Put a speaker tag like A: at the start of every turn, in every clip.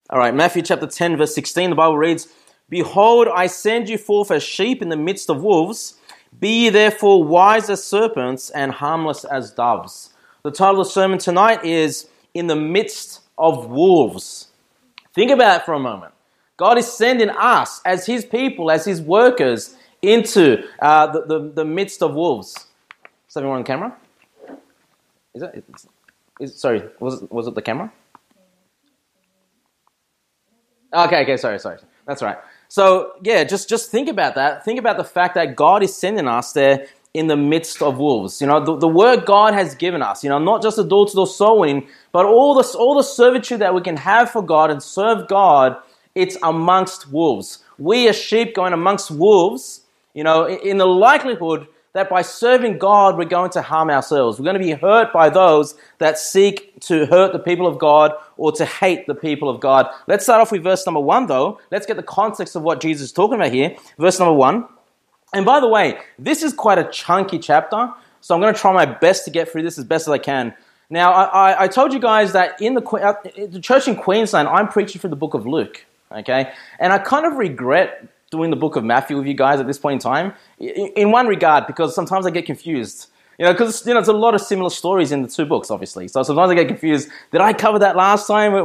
A: All right, Matthew chapter 10, verse 16, the Bible reads, "Behold, I send you forth as sheep in the midst of wolves. Be ye therefore wise as serpents and harmless as doves." The title of the sermon tonight is "In the Midst of Wolves." Think about it for a moment. God is sending us as His people, as His workers, into the midst of wolves. Is everyone on camera? Sorry, was it the camera? Okay, sorry. That's right. So, yeah, just think about that. Think about the fact that God is sending us there in the midst of wolves. You know, the word God has given us, you know, not just the door-to-door soul winning, but all the servitude that we can have for God and serve God, it's amongst wolves. We as sheep going amongst wolves, you know, in the likelihood that by serving God, we're going to harm ourselves. We're going to be hurt by those that seek to hurt the people of God or to hate the people of God. Let's start off with verse number 1, though. Let's get the context of what Jesus is talking about here. Verse number 1. And by the way, this is quite a chunky chapter, so I'm going to try my best to get through this as best as I can. Now, I told you guys that in the church in Queensland, I'm preaching through the book of Luke, okay? And I kind of regret doing the book of Matthew with you guys at this point in time, in one regard, because sometimes I get confused. You know, because, you know, there's a lot of similar stories in the two books, obviously. So sometimes I get confused. Did I cover that last time?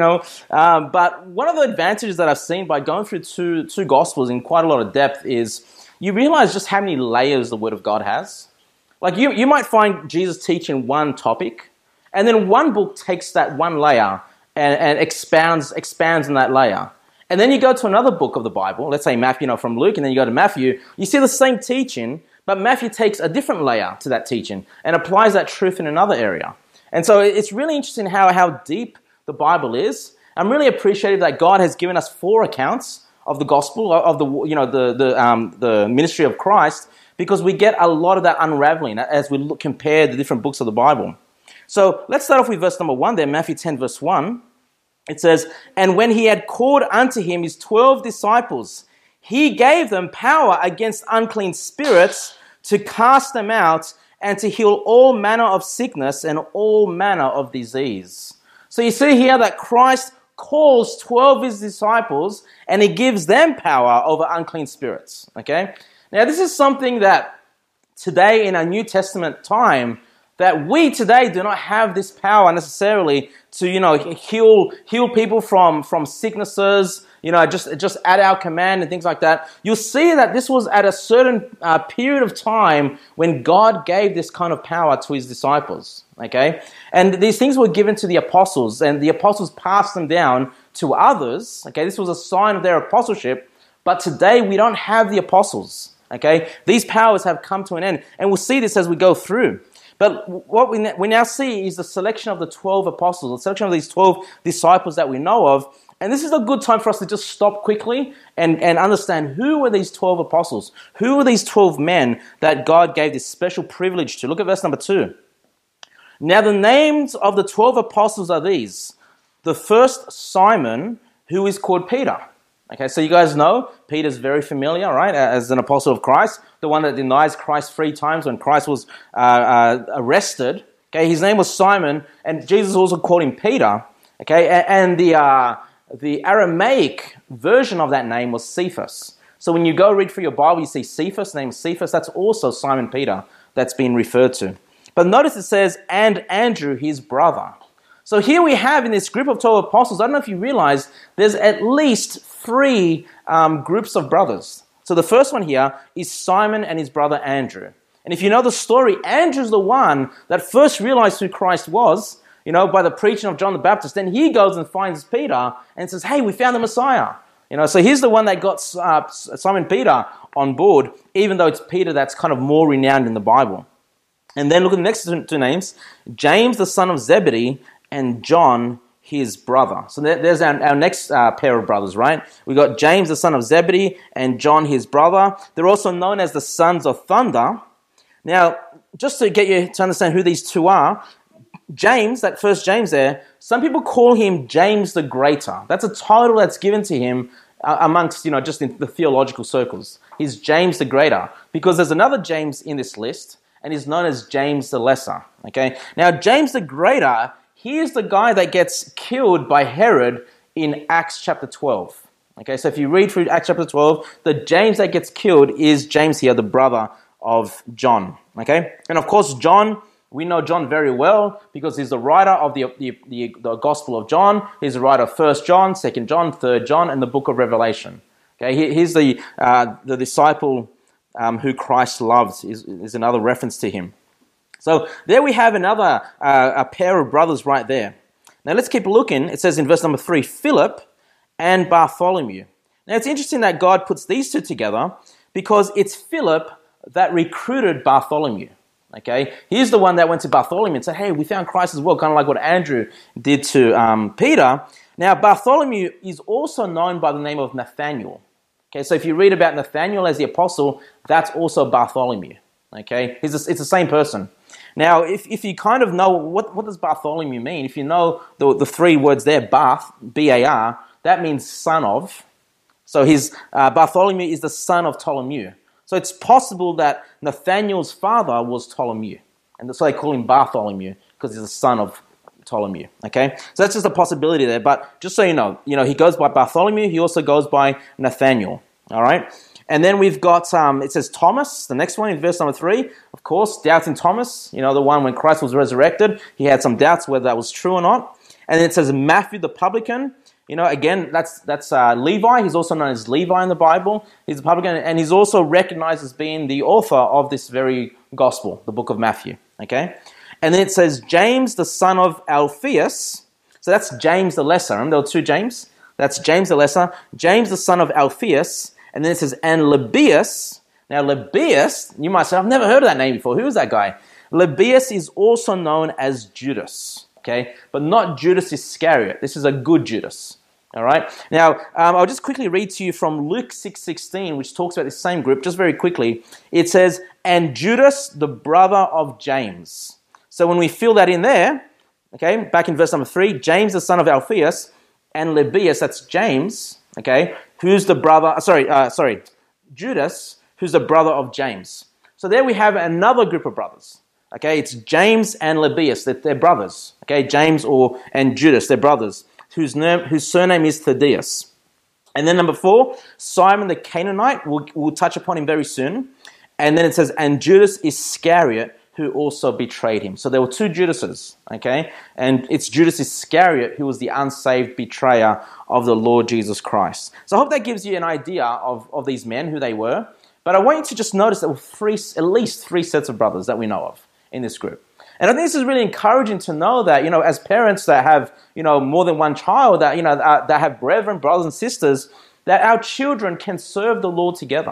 A: But one of the advantages that I've seen by going through two Gospels in quite a lot of depth is you realize just how many layers the Word of God has. Like, you might find Jesus teaching one topic, and then one book takes that one layer and expounds on that layer. And then you go to another book of the Bible, let's say Matthew, from Luke, and then you go to Matthew, you see the same teaching, but Matthew takes a different layer to that teaching and applies that truth in another area. And so it's really interesting how deep the Bible is. I'm really appreciative that God has given us 4 accounts of the gospel, of the ministry of Christ, because we get a lot of that unraveling as we compare the different books of the Bible. So let's start off with verse number 1 there, Matthew 10, verse 1. It says, "And when he had called unto him his 12 disciples, he gave them power against unclean spirits to cast them out and to heal all manner of sickness and all manner of disease." So you see here that Christ calls 12 of his disciples and he gives them power over unclean spirits. Okay? Now this is something that today in our New Testament time, that we today do not have this power necessarily to, heal people from sicknesses, just at our command and things like that. You'll see that this was at a certain period of time when God gave this kind of power to his disciples, okay? And these things were given to the apostles, and the apostles passed them down to others, okay? This was a sign of their apostleship, but today we don't have the apostles, okay? These powers have come to an end, and we'll see this as we go through. But what we now see is the selection of the 12 apostles, the selection of these 12 disciples that we know of. And this is a good time for us to just stop quickly and understand who were these 12 apostles? Who were these 12 men that God gave this special privilege to? Look at verse number 2. "Now the names of the 12 apostles are these. The first, Simon, who is called Peter." Okay, so you guys know Peter's very familiar, right, as an apostle of Christ, the one that denies Christ 3 times when Christ was arrested. Okay, his name was Simon, and Jesus also called him Peter. Okay, and the Aramaic version of that name was Cephas. So when you go read through your Bible, you see Cephas, the name Cephas, that's also Simon Peter that's been referred to. But notice it says, "and Andrew, his brother." So here we have in this group of 12 apostles, I don't know if you realize, there's at least 3 groups of brothers. So the first one here is Simon and his brother Andrew. And if you know the story, Andrew's the one that first realized who Christ was, by the preaching of John the Baptist. Then he goes and finds Peter and says, "Hey, we found the Messiah." So he's the one that got Simon Peter on board, even though it's Peter that's kind of more renowned in the Bible. And then look at the next 2 names, James the son of Zebedee and John his brother. So there's our next pair of brothers, right? We got James the son of Zebedee and John his brother. They're also known as the sons of thunder. Now, just to get you to understand who these 2 are, James, that first James there, some people call him James the Greater. That's a title that's given to him amongst, just in the theological circles. He's James the Greater because there's another James in this list, and he's known as James the Lesser. Okay, now James the Greater, he is the guy that gets killed by Herod in Acts chapter 12. Okay, so if you read through Acts chapter 12, the James that gets killed is James here, the brother of John. Okay, and of course John, we know John very well because he's the writer of the Gospel of John. He's the writer of 1 John, 2 John, 3 John, and the book of Revelation. Okay, he's the disciple who Christ loves is another reference to him. So there we have another a pair of brothers right there. Now let's keep looking. It says in verse number 3, Philip and Bartholomew. Now it's interesting that God puts these two together because it's Philip that recruited Bartholomew. Okay, he's the one that went to Bartholomew and said, hey, we found Christ as well, kind of like what Andrew did to Peter. Now Bartholomew is also known by the name of Nathaniel. Okay, so if you read about Nathaniel as the apostle, that's also Bartholomew. Okay, it's the same person. Now, if you kind of know what does Bartholomew mean, if you know the three words there, Barth, B-A-R, that means son of. So Bartholomew is the son of Ptolemy. So it's possible that Nathaniel's father was Ptolemy. And so they call him Bartholomew because he's the son of Ptolemy. Okay? So that's just a possibility there. But just so you know, he goes by Bartholomew. He also goes by Nathaniel. All right? And then we've got, it says Thomas, the next one in verse number 3. Of course, doubting Thomas, the one when Christ was resurrected. He had some doubts whether that was true or not. And then it says Matthew the publican. Again, that's Levi. He's also known as Levi in the Bible. He's a publican, and he's also recognized as being the author of this very gospel, the book of Matthew. Okay? And then it says James, the son of Alphaeus. So that's James the Lesser. Remember there were two James? That's James the Lesser. James, the son of Alphaeus. And then it says, and Lebbaeus. Now, Lebbaeus, you might say, I've never heard of that name before. Who is that guy? Lebbaeus is also known as Judas. Okay? But not Judas Iscariot. This is a good Judas. All right? Now, I'll just quickly read to you from Luke 6:16, which talks about this same group, just very quickly. It says, and Judas, the brother of James. So when we fill that in there, okay, back in verse number 3, James, the son of Alphaeus, and Lebbaeus, that's James, okay, who's the brother, Judas, who's the brother of James. So there we have another group of brothers. Okay, it's James and Lebbaeus, they're brothers. Okay, James and Judas, they're brothers, whose surname is Thaddeus. And then number 4, Simon the Canaanite, we'll touch upon him very soon. And then it says, and Judas Iscariot, who also betrayed him. So there were two Judases, okay? And it's Judas Iscariot who was the unsaved betrayer of the Lord Jesus Christ. So I hope that gives you an idea of these men, who they were. But I want you to just notice there were at least three sets of brothers that we know of in this group. And I think this is really encouraging to know that, as parents that have, more than one child, that, that have brethren, brothers and sisters, that our children can serve the Lord together.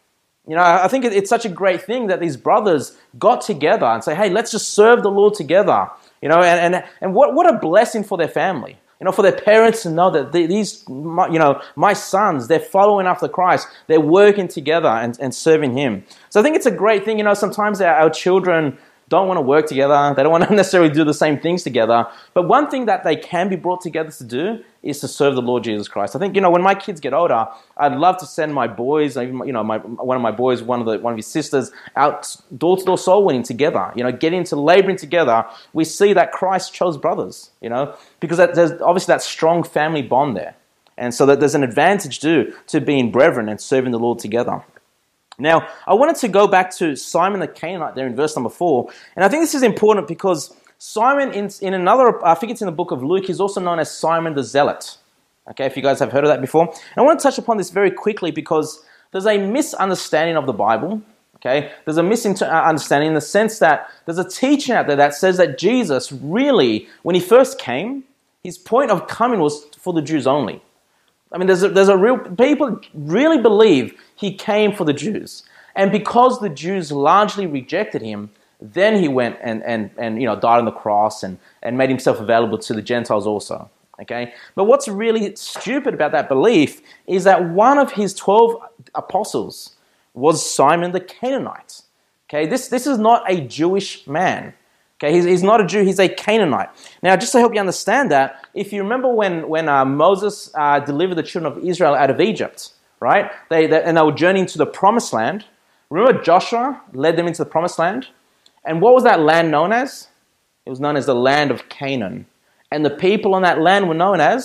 A: I think it's such a great thing that these brothers got together and say, hey, let's just serve the Lord together. And what a blessing for their family. For their parents to know that these, my sons, they're following after Christ. They're working together and serving Him. So I think it's a great thing. Sometimes our children don't want to work together. They don't want to necessarily do the same things together. But one thing that they can be brought together to do is to serve the Lord Jesus Christ. I think, when my kids get older, I'd love to send my boys, one of my boys, one of his sisters, out door-to-door soul winning together, get into laboring together. We see that Christ chose brothers, because there's obviously that strong family bond there. And so that there's an advantage to being brethren and serving the Lord together. Now, I wanted to go back to Simon the Canaanite there in verse number 4. And I think this is important because Simon, in another, I think it's in the book of Luke, he's also known as Simon the Zealot. Okay, if you guys have heard of that before. And I want to touch upon this very quickly because there's a misunderstanding of the Bible. Okay, there's a misunderstanding in the sense that there's a teaching out there that says that Jesus really, when He first came, His point of coming was for the Jews only. I mean, people really believe He came for the Jews. And because the Jews largely rejected Him, then He went and died on the cross and made Himself available to the Gentiles also. Okay? But what's really stupid about that belief is that one of His 12 apostles was Simon the Canaanite. Okay? This is not a Jewish man. Okay, he's not a Jew, he's a Canaanite. Now, just to help you understand that, if you remember when Moses delivered the children of Israel out of Egypt, right? They were journeying to the promised land. Remember Joshua led them into the promised land? And what was that land known as? It was known as the land of Canaan. And the people on that land were known as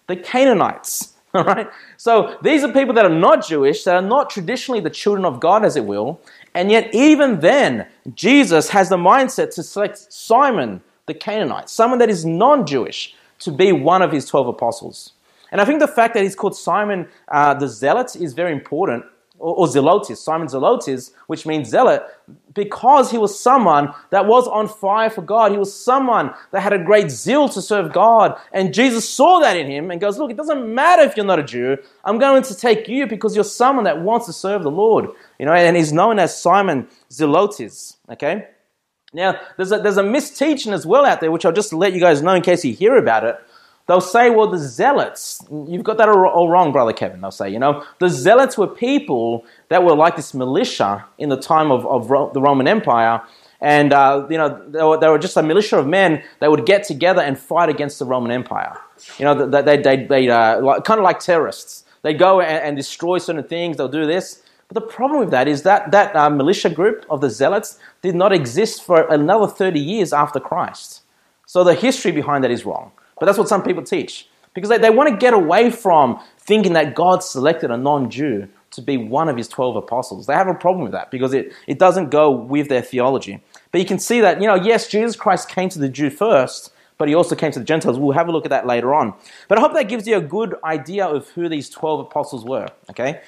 A: the Canaanites. All right? So these are people that are not Jewish, that are not traditionally the children of God, as it will, and yet even then, Jesus has the mindset to select Simon the Canaanite, someone that is non-Jewish, to be one of his 12 apostles. And I think the fact that he's called Simon the Zealot is very important, or Zelotes, Simon Zelotes, which means zealot, because he was someone that was on fire for God. He was someone that had a great zeal to serve God. And Jesus saw that in him and goes, look, it doesn't matter if you're not a Jew. I'm going to take you because you're someone that wants to serve the Lord. And he's known as Simon Zelotes, okay? Now, there's a misteaching as well out there, which I'll just let you guys know in case you hear about it. They'll say, well, the Zealots, you've got that all wrong, Brother Kevin. They'll say, the Zealots were people that were like this militia in the time of the Roman Empire. And, they were just a militia of men that would get together and fight against the Roman Empire. They kind of like terrorists. They go and destroy certain things. They'll do this. But the problem with that is that militia group of the Zealots did not exist for another 30 years after Christ. So the history behind that is wrong. But that's what some people teach. Because they want to get away from thinking that God selected a non-Jew to be one of his 12 apostles. They have a problem with that because it doesn't go with their theology. But you can see that, yes, Jesus Christ came to the Jew first, but he also came to the Gentiles. We'll have a look at that later on. But I hope that gives you a good idea of who these 12 apostles were. Okay?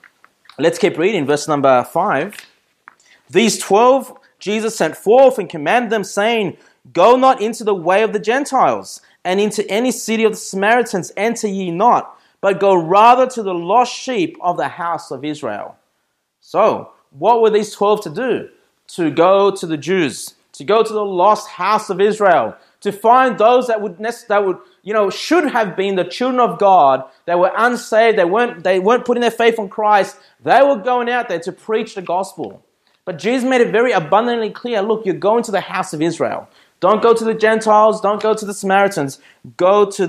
A: Let's keep reading, verse number 5. These 12 Jesus sent forth and commanded them, saying, Go not into the way of the Gentiles, and into any city of the Samaritans enter ye not, but go rather to the lost sheep of the house of Israel. So, what were these 12 to do? To go to the Jews, to go to the lost house of Israel, to find those that would should have been the children of God, that were unsaved, they weren't putting their faith on Christ. They were going out there to preach the gospel. But Jesus made it very abundantly clear, look, you're going to the house of Israel. Don't go to the Gentiles. Don't go to the Samaritans. Go to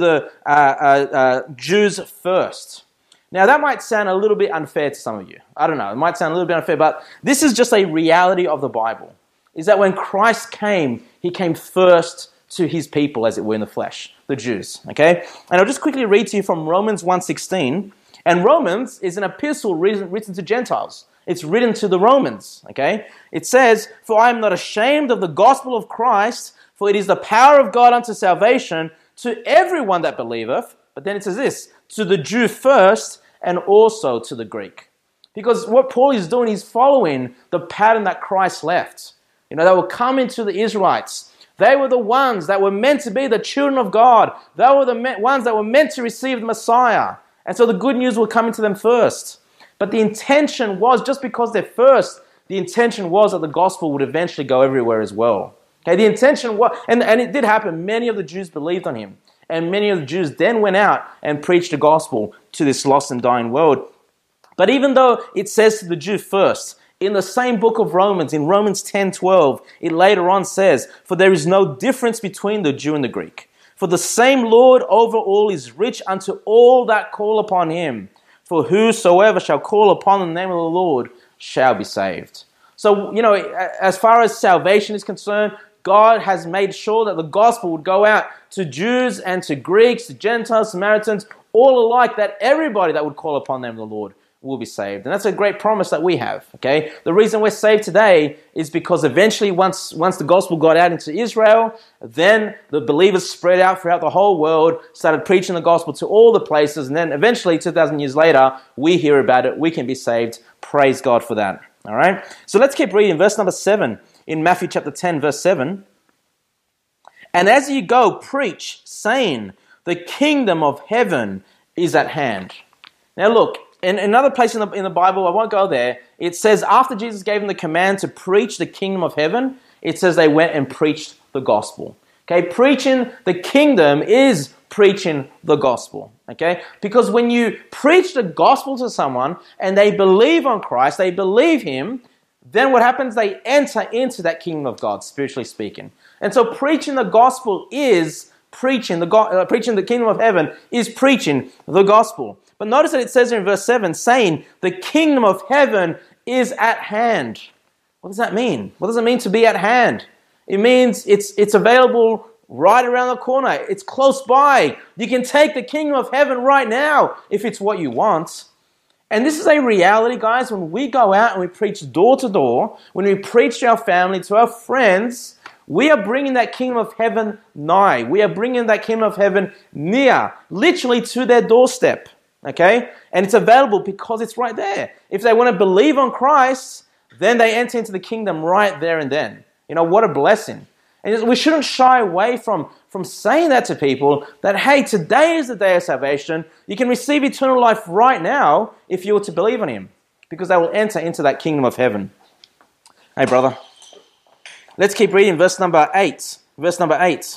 A: the Jews first. Now, that might sound a little bit unfair to some of you. I don't know. It might sound a little bit unfair, but this is just a reality of the Bible, is that when Christ came, he came first to his people, as it were, in the flesh, the Jews. Okay? And I'll just quickly read to you from Romans 1:16. And Romans is an epistle written to Gentiles. It's written to the Romans. Okay? It says, For I am not ashamed of the gospel of Christ, for it is the power of God unto salvation to everyone that believeth. But then it says this, to the Jew first and also to the Greek. Because what Paul is doing, he's following the pattern that Christ left. They were coming to the Israelites. They were the ones that were meant to be the children of God. They were the ones that were meant to receive the Messiah. And so the good news will come to them first. But the intention was, just because they're first, the intention was that the gospel would eventually go everywhere as well. Okay, the intention was, and it did happen, many of the Jews believed on him. And many of the Jews then went out and preached the gospel to this lost and dying world. But even though it says to the Jew first, in the same book of Romans, in Romans 10:12, it later on says, For there is no difference between the Jew and the Greek. For the same Lord over all is rich unto all that call upon him. For whosoever shall call upon the name of the Lord shall be saved. So, as far as salvation is concerned, God has made sure that the gospel would go out to Jews and to Greeks, to Gentiles, Samaritans, all alike, that everybody that would call upon the name of the Lord will be saved. And that's a great promise that we have, okay? The reason we're saved today is because eventually once the gospel got out into Israel, then the believers spread out throughout the whole world, started preaching the gospel to all the places, and then eventually 2,000 years later, we hear about it, we can be saved. Praise God for that, all right? So let's keep reading. Verse number 7 in Matthew chapter 10, verse 7. And as you go, preach, saying, the kingdom of heaven is at hand. Now look, in another place in the Bible, I won't go there, it says after Jesus gave them the command to preach the kingdom of heaven, it says they went and preached the gospel. Okay, preaching the kingdom is preaching the gospel. Okay, because when you preach the gospel to someone and they believe on Christ, they believe him, then what happens? They enter into that kingdom of God, spiritually speaking. And so preaching the gospel is preaching the kingdom of heaven is preaching the gospel. But notice that it says in verse 7, saying, the kingdom of heaven is at hand. What does that mean? What does it mean to be at hand? It means it's available right around the corner. It's close by. You can take the kingdom of heaven right now if it's what you want. And this is a reality, guys. When we go out and we preach door to door, when we preach to our family, to our friends, we are bringing that kingdom of heaven nigh. We are bringing that kingdom of heaven near, literally to their doorstep. Okay? And it's available because it's right there. If they want to believe on Christ, then they enter into the kingdom right there and then. You know, what a blessing. And we shouldn't shy away from saying that to people, that, hey, today is the day of salvation. You can receive eternal life right now if you were to believe in Him, because they will enter into that kingdom of heaven. Hey, brother. Let's keep reading verse number 8. Verse number 8.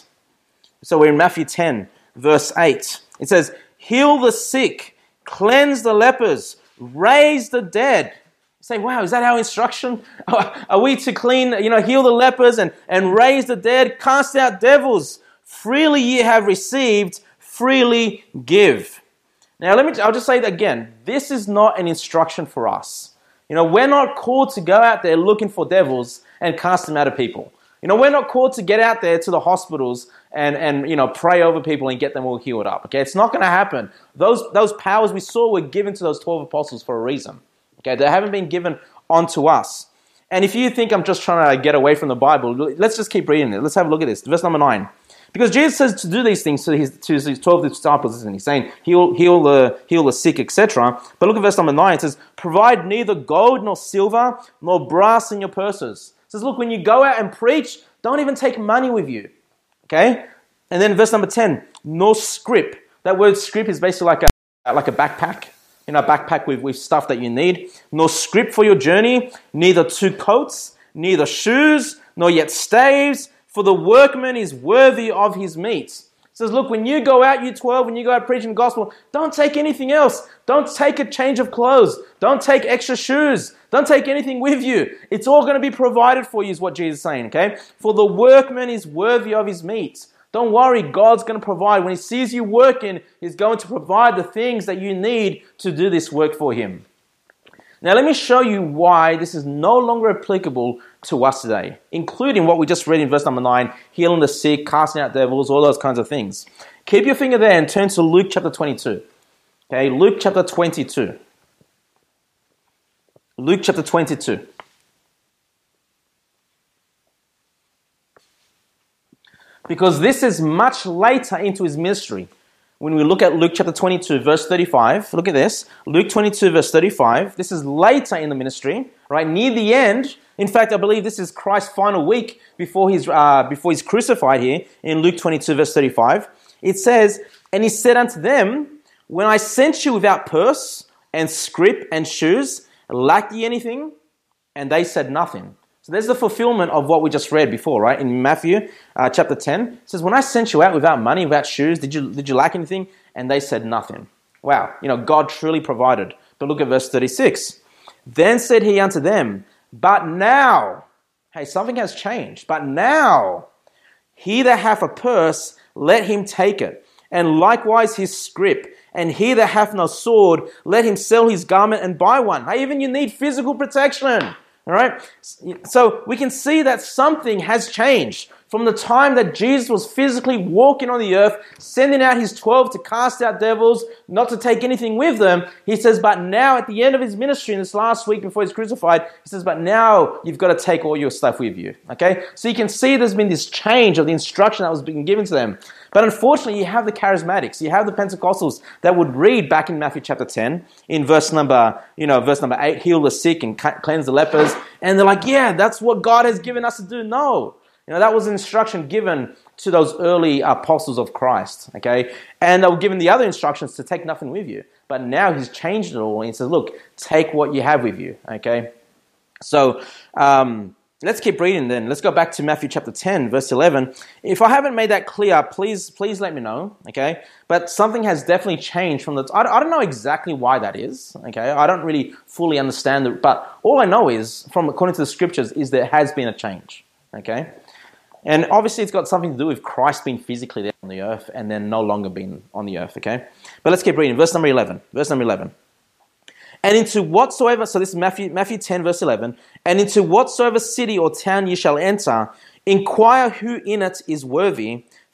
A: So we're in Matthew 10, verse 8. It says, heal the sick, cleanse the lepers, raise the dead. You say, wow, is that our instruction? Are we to heal the lepers and raise the dead, cast out devils? Freely ye have received, freely give. Now, I'll just say that again. This is not an instruction for us. We're not called to go out there looking for devils and cast them out of people. We're not called to get out there to the hospitals and pray over people and get them all healed up. Okay, it's not going to happen. Those powers we saw were given to those 12 apostles for a reason. Okay, they haven't been given onto us. And if you think I'm just trying to get away from the Bible, let's just keep reading it. Let's have a look at this. Verse number 9. Because Jesus says to do these things to his 12 disciples, and he's saying, heal the sick, etc. But look at verse number 9. It says, provide neither gold nor silver nor brass in your purses. It says, look, when you go out and preach, don't even take money with you. Okay? And then verse number 10, nor scrip. That word scrip is basically like a backpack. A backpack with stuff that you need. Nor scrip for your journey, neither 2 coats, neither shoes, nor yet staves, for the workman is worthy of his meat. It says, look, when you go out, you 12, when you go out preaching the gospel, don't take anything else. Don't take a change of clothes. Don't take extra shoes. Don't take anything with you. It's all going to be provided for you, is what Jesus is saying, okay? For the workman is worthy of his meat. Don't worry, God's going to provide. When He sees you working, He's going to provide the things that you need to do this work for Him. Now, let me show you why this is no longer applicable to us today, including what we just read in verse number 9, healing the sick, casting out devils, all those kinds of things. Keep your finger there and turn to Luke chapter 22. Okay, Luke chapter 22. Luke chapter 22. Because this is much later into His ministry. When we look at Luke chapter 22, verse 35, look at this. Luke 22, verse 35. This is later in the ministry, right? Near the end. In fact, I believe this is Christ's final week before he's crucified here in Luke 22, verse 35. It says, and He said unto them, when I sent you without purse and scrip and shoes, lack ye anything? And they said nothing. So there's the fulfillment of what we just read before, right? In Matthew chapter 10, it says, when I sent you out without money, without shoes, did you lack anything? And they said nothing. Wow, God truly provided. But look at verse 36. Then said He unto them, but now, hey, something has changed. But now, he that hath a purse, let him take it. And likewise his scrip. And he that hath no sword, let him sell his garment and buy one. Hey, even you need physical protection. All right, so we can see that something has changed from the time that Jesus was physically walking on the earth, sending out His 12 to cast out devils, not to take anything with them. He says, but now at the end of His ministry, in this last week before He's crucified, He says, but now you've got to take all your stuff with you. Okay, so you can see there's been this change of the instruction that was being given to them. But unfortunately, you have the charismatics, you have the Pentecostals that would read back in Matthew chapter 10, in verse number 8, heal the sick and cleanse the lepers. And they're like, yeah, that's what God has given us to do. No. That was an instruction given to those early apostles of Christ, okay? And they were given the other instructions to take nothing with you. But now He's changed it all and He says, look, take what you have with you, okay? So, let's keep reading then. Let's go back to Matthew chapter 10, verse 11. If I haven't made that clear, please let me know, okay? But something has definitely changed from I don't know exactly why that is, okay? I don't really fully understand it, but all I know is, according to the scriptures, is there has been a change, okay? And obviously it's got something to do with Christ being physically there on the earth and then no longer being on the earth, okay? But let's keep reading. Verse number 11. And into whatsoever, so this is Matthew 10, verse 11, and into whatsoever city or town ye shall enter, inquire who in it is worthy,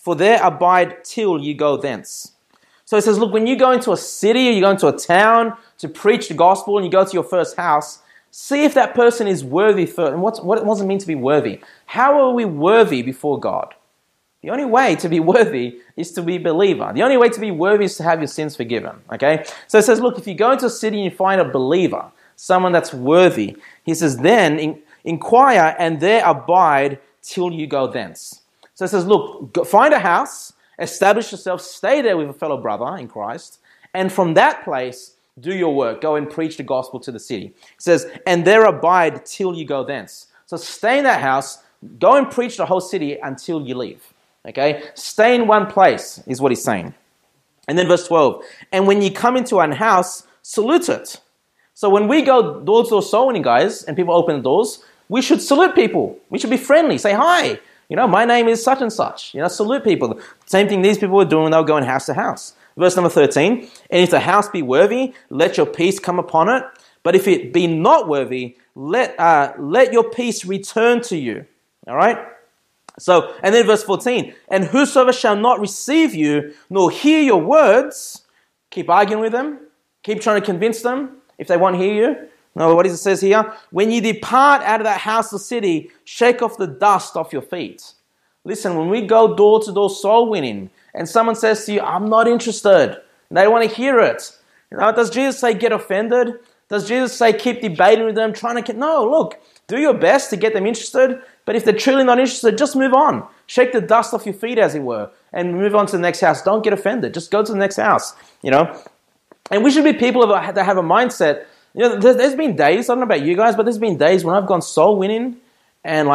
A: for there abide till you go thence. So it says, look, when you go into a city or you go into a town to preach the gospel and you go to your first house, see if that person is worthy first. And what does it mean to be worthy? How are we worthy before God? The only way to be worthy is to be a believer. The only way to be worthy is to have your sins forgiven. Okay? So it says, look, if you go into a city and you find a believer, someone that's worthy, he says, then inquire and there abide till you go thence. So it says, look, find a house, establish yourself, stay there with a fellow brother in Christ, and from that place, do your work. Go and preach the gospel to the city. It says, and there abide till you go thence. So stay in that house, go and preach the whole city until you leave. Okay? Stay in one place is what he's saying. And then verse 12, and when you come into an house, salute it. So when we go door to door soul winning, guys, and people open the doors, we should salute people. We should be friendly. Say, hi, my name is such and such. Salute people. Same thing these people were doing when they were going house to house. Verse number 13, and if the house be worthy, let your peace come upon it. But if it be not worthy, let your peace return to you. All right? So, and then verse 14, and whosoever shall not receive you, nor hear your words, keep arguing with them, keep trying to convince them if they won't hear you. No, what does it says here? When you depart out of that house or city, shake off the dust off your feet. Listen, when we go door to door soul winning, and someone says to you, I'm not interested, and they want to hear it. Does Jesus say get offended? Does Jesus say keep debating with them, No, look, do your best to get them interested, but if they're truly not interested, just move on. Shake the dust off your feet, as it were, and move on to the next house. Don't get offended. Just go to the next house, And we should be people that have a mindset. There's been days, I don't know about you guys, but there's been days when I've gone soul winning and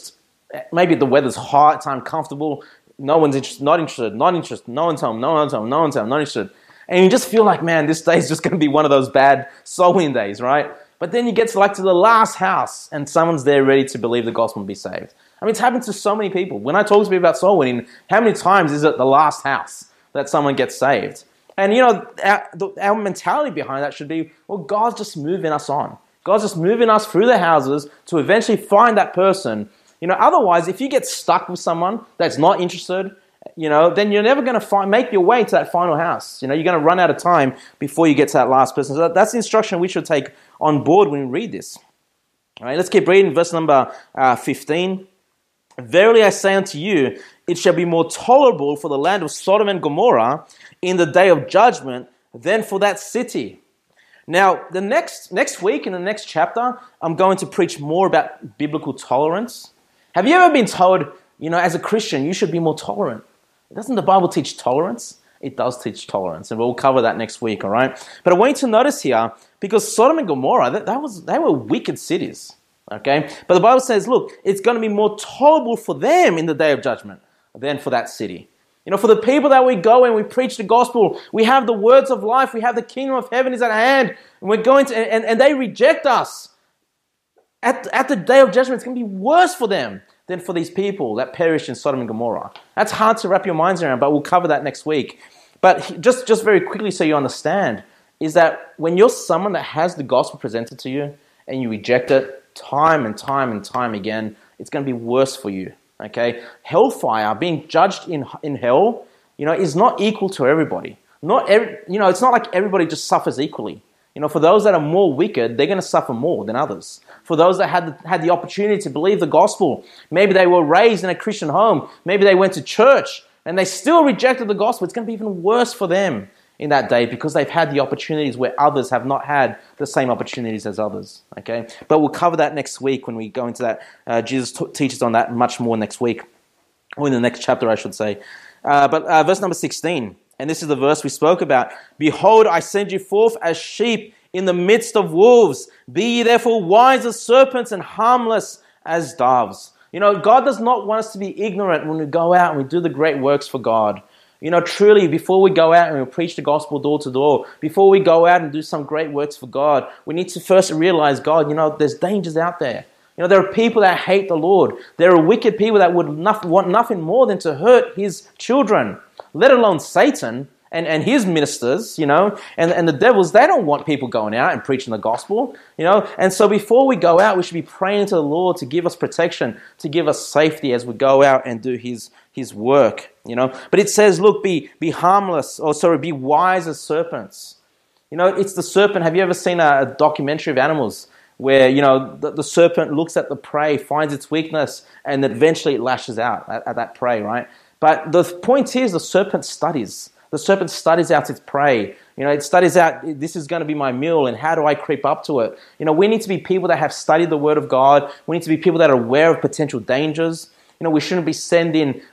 A: maybe the weather's hot, it's uncomfortable, no one's interested, not interested, no one's home, not interested. And you just feel like, man, this day is just going to be one of those bad soul winning days, right? But then you get to the last house and someone's there ready to believe the gospel and be saved. I mean, it's happened to so many people. When I talk to people about soul winning, how many times is it the last house that someone gets saved? And, our mentality behind that should be, well, God's just moving us on. God's just moving us through the houses to eventually find that person. Otherwise, if you get stuck with someone that's not interested, then you're never going to make your way to that final house. You're going to run out of time before you get to that last person. So that's the instruction we should take on board when we read this. All right, let's keep reading verse number 15. Verily I say unto you, it shall be more tolerable for the land of Sodom and Gomorrah in the day of judgment than for that city. Now, the next week in the next chapter, I'm going to preach more about biblical tolerance. Have you ever been told, as a Christian, you should be more tolerant? Doesn't the Bible teach tolerance? It does teach tolerance, and we'll cover that next week, all right? But I want you to notice here, because Sodom and Gomorrah, they were wicked cities, okay? But the Bible says, look, it's going to be more tolerable for them in the day of judgment than for that city. For the people that we go and we preach the gospel, we have the words of life, we have the kingdom of heaven is at hand, and we're going to, and they reject us. At the day of judgment, it's going to be worse for them than for these people that perished in Sodom and Gomorrah. That's hard to wrap your minds around, but we'll cover that next week. But just very quickly so you understand, is that when you're someone that has the gospel presented to you and you reject it time and time and time again, it's going to be worse for you. Okay, hellfire, being judged in hell, is not equal to everybody. It's not like everybody just suffers equally. For those that are more wicked, they're going to suffer more than others. For those that had the opportunity to believe the gospel, maybe they were raised in a Christian home, maybe they went to church, and they still rejected the gospel, it's going to be even worse for them in that day because they've had the opportunities where others have not had the same opportunities as others. Okay, but we'll cover that next week when we go into that. Jesus teaches on that much more next week, or in the next chapter, I should say. But verse number 16, and this is the verse we spoke about. Behold, I send you forth as sheep in the midst of wolves. Be ye therefore wise as serpents and harmless as doves. God does not want us to be ignorant when we go out and we do the great works for God. Truly, before we go out and we preach the gospel door to door, before we go out and do some great works for God, we need to first realize, God, there's dangers out there. There are people that hate the Lord. There are wicked people that would want nothing more than to hurt His children, let alone Satan and his ministers, and the devils. They don't want people going out and preaching the gospel, And so before we go out, we should be praying to the Lord to give us protection, to give us safety as we go out and do His his work, But it says, look, be harmless, be wise as serpents. It's the serpent. Have you ever seen a documentary of animals where, the serpent looks at the prey, finds its weakness, and eventually it lashes out at that prey, right? But the point is the serpent studies. The serpent studies out its prey. It studies out, this is going to be my meal, and how do I creep up to it? We need to be people that have studied the Word of God. We need to be people that are aware of potential dangers. We shouldn't be sending,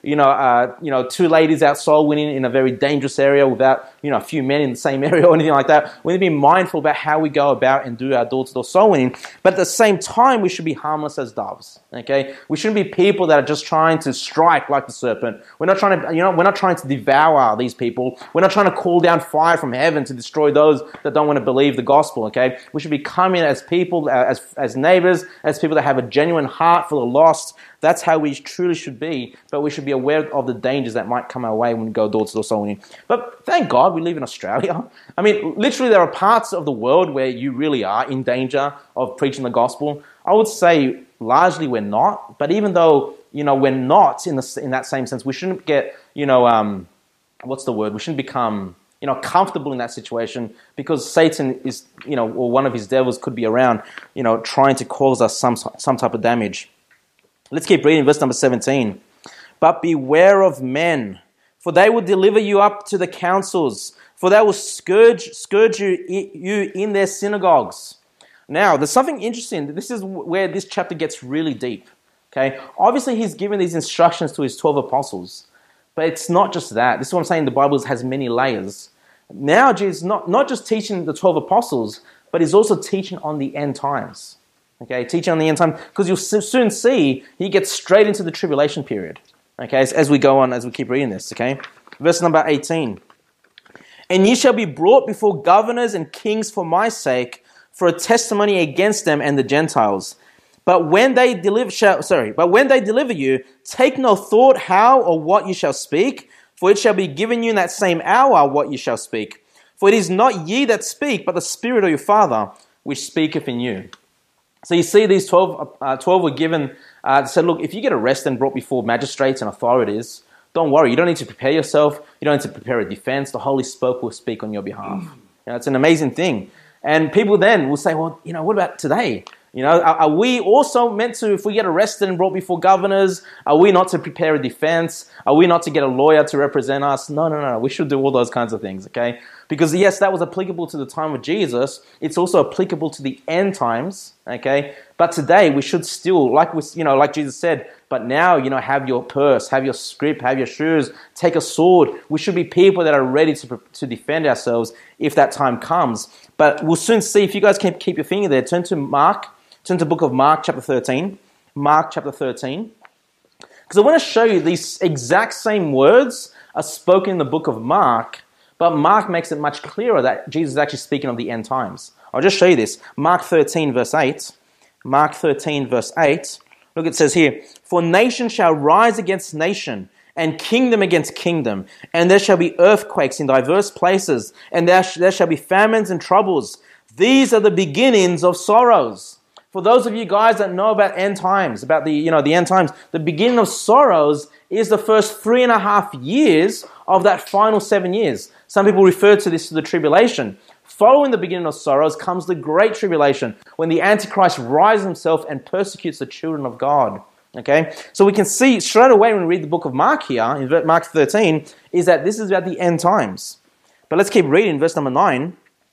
A: two ladies out soul winning in a very dangerous area without, a few men in the same area or anything like that. We need to be mindful about how we go about and do our door-to-door soul winning. But at the same time, we should be harmless as doves. Okay, we shouldn't be people that are just trying to strike like the serpent. We're not trying to, we're not trying to devour these people. We're not trying to call down fire from heaven to destroy those that don't want to believe the gospel. Okay, we should be coming as people, as neighbors, as people that have a genuine heart for the lost. That's how we truly should be, but we should be aware of the dangers that might come our way when we go door-to-door soul winning. But thank God we live in Australia. I mean, literally there are parts of the world where you really are in danger of preaching the gospel. I would say largely we're not, but even though, we're not in that same sense, we shouldn't get, we shouldn't become, comfortable in that situation because Satan is, or one of his devils could be around, trying to cause us some type of damage. Let's keep reading verse number 17. But beware of men, for they will deliver you up to the councils, for they will scourge you in their synagogues. Now, there's something interesting. This is where this chapter gets really deep. Okay, obviously he's given these instructions to his 12 apostles, but it's not just that. This is what I'm saying. The Bible has many layers. Now, Jesus not just teaching the 12 apostles, but he's also teaching on the end times. Okay, teaching on the end time, because you'll soon see he gets straight into the tribulation period. Okay, as we go on, as we keep reading this. Okay, verse number 18. And ye shall be brought before governors and kings for my sake, for a testimony against them and the Gentiles. But when they deliver you, take no thought how or what you shall speak, for it shall be given you in that same hour what you shall speak. For it is not ye that speak, but the Spirit of your Father, which speaketh in you. So you see these 12 were given, said, look, if you get arrested and brought before magistrates and authorities, don't worry. You don't need to prepare yourself. You don't need to prepare a defense. The Holy Spirit will speak on your behalf. It's an amazing thing. And people then will say, well, what about today? Are we also meant to, if we get arrested and brought before governors, are we not to prepare a defense? Are we not to get a lawyer to represent us? No. We should do all those kinds of things, okay? Because yes, that was applicable to the time of Jesus. It's also applicable to the end times, okay? But today we should still, like Jesus said, but now, have your purse, have your scrip, have your shoes, take a sword. We should be people that are ready to defend ourselves if that time comes. But we'll soon see, if you guys can keep your finger there, turn to the book of Mark chapter 13. Mark chapter 13. Because I want to show you these exact same words are spoken in the book of Mark, but Mark makes it much clearer that Jesus is actually speaking of the end times. I'll just show you this. Mark 13 verse 8. Mark 13 verse 8. Look, it says here, for nation shall rise against nation, and kingdom against kingdom, and there shall be earthquakes in diverse places, and there shall be famines and troubles. These are the beginnings of sorrows. For those of you guys that know about end times, about the end times, the beginning of sorrows is the first 3.5 years of that final 7 years. Some people refer to this as the tribulation. Following the beginning of sorrows comes the great tribulation, when the Antichrist rises himself and persecutes the children of God. Okay, so we can see straight away when we read the book of Mark here, in Mark 13, is that this is about the end times. But let's keep reading, verse number 9.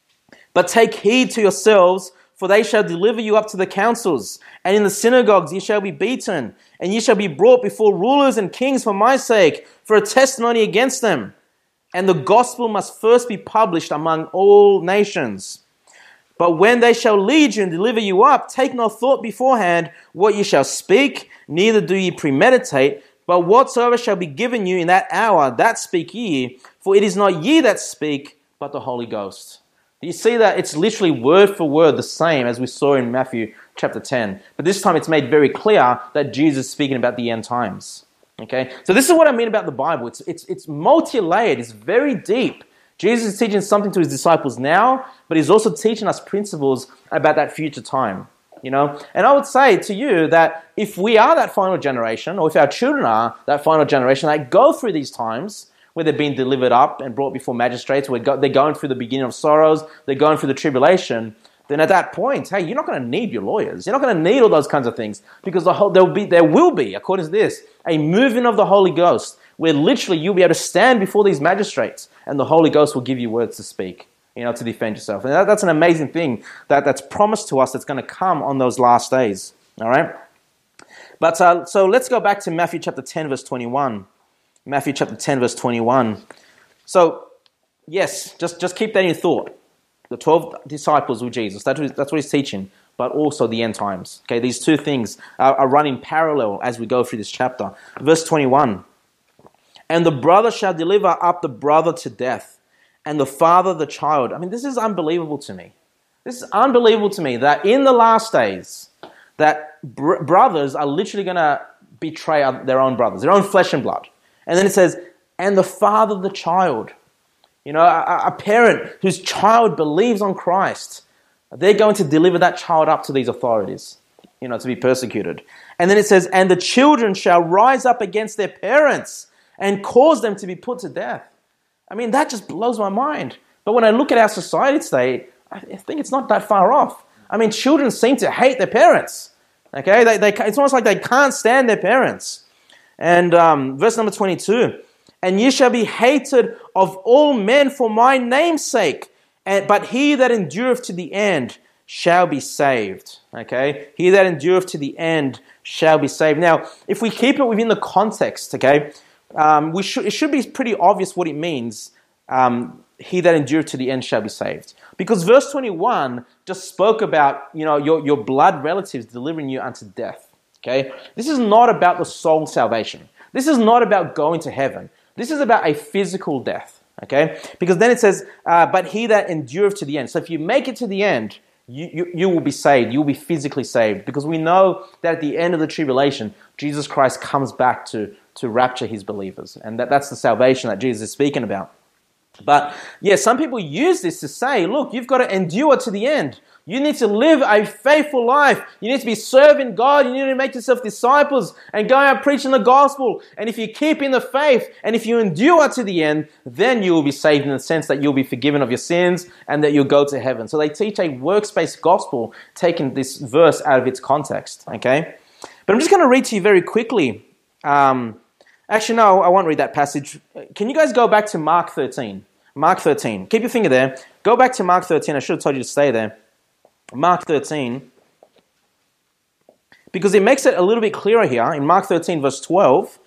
A: But take heed to yourselves, for they shall deliver you up to the councils, and in the synagogues ye shall be beaten, and ye shall be brought before rulers and kings for my sake, for a testimony against them. And the gospel must first be published among all nations. But when they shall lead you and deliver you up, take no thought beforehand what ye shall speak, neither do ye premeditate, but whatsoever shall be given you in that hour, that speak ye, for it is not ye that speak, but the Holy Ghost. You see that it's literally word for word the same as we saw in Matthew chapter 10. But this time it's made very clear that Jesus is speaking about the end times. Okay, so this is what I mean about the Bible. It's multi-layered. It's very deep. Jesus is teaching something to his disciples now, but he's also teaching us principles about that future time. And I would say to you that if we are that final generation, or if our children are that final generation that go through these times where they're being delivered up and brought before magistrates, where they're going through the beginning of sorrows, they're going through the tribulation, then at that point, hey, you're not going to need your lawyers. You're not going to need all those kinds of things, because there will be, according to this, a moving of the Holy Ghost, where literally you'll be able to stand before these magistrates and the Holy Ghost will give you words to speak, to defend yourself. And that's an amazing thing that's promised to us that's going to come on those last days. All right? But so let's go back to Matthew chapter 10, verse 21. Matthew chapter 10, verse 21. So, yes, just keep that in thought. The 12 disciples with Jesus, that's what he's teaching, but also the end times. Okay, these two things are running parallel as we go through this chapter. Verse 21. And the brother shall deliver up the brother to death, and the father the child. I mean, this is unbelievable to me. This is unbelievable to me that in the last days, that brothers are literally going to betray their own brothers, their own flesh and blood. And then it says, and the father the child. A parent whose child believes on Christ, they're going to deliver that child up to these authorities, to be persecuted. And then it says, and the children shall rise up against their parents and cause them to be put to death. I mean, that just blows my mind. But when I look at our society today, I think it's not that far off. I mean, children seem to hate their parents. Okay, it's almost like they can't stand their parents. And verse number 22, and ye shall be hated of all men for my name's sake, but he that endureth to the end shall be saved. Okay, he that endureth to the end shall be saved. Now, if we keep it within the context, okay, it should be pretty obvious what it means. He that endureth to the end shall be saved. Because verse 21 just spoke about, your blood relatives delivering you unto death. Okay? This is not about the soul salvation. This is not about going to heaven. This is about a physical death. Okay? Because then it says, but he that endureth to the end. So if you make it to the end, you will be saved. You will be physically saved. Because we know that at the end of the tribulation, Jesus Christ comes back to rapture his believers. And that's the salvation that Jesus is speaking about. But yeah, some people use this to say, look, you've got to endure to the end. You need to live a faithful life. You need to be serving God. You need to make yourself disciples and go out preaching the gospel. And if you keep in the faith and if you endure to the end, then you will be saved in the sense that you'll be forgiven of your sins and that you'll go to heaven. So they teach a works-based gospel, taking this verse out of its context. Okay, but I'm just going to read to you very quickly. Actually, no, I won't read that passage. Can you guys go back to Mark 13? Mark 13. Keep your finger there. Go back to Mark 13. I should have told you to stay there. Mark 13. Because it makes it a little bit clearer here. In Mark 13, verse 12,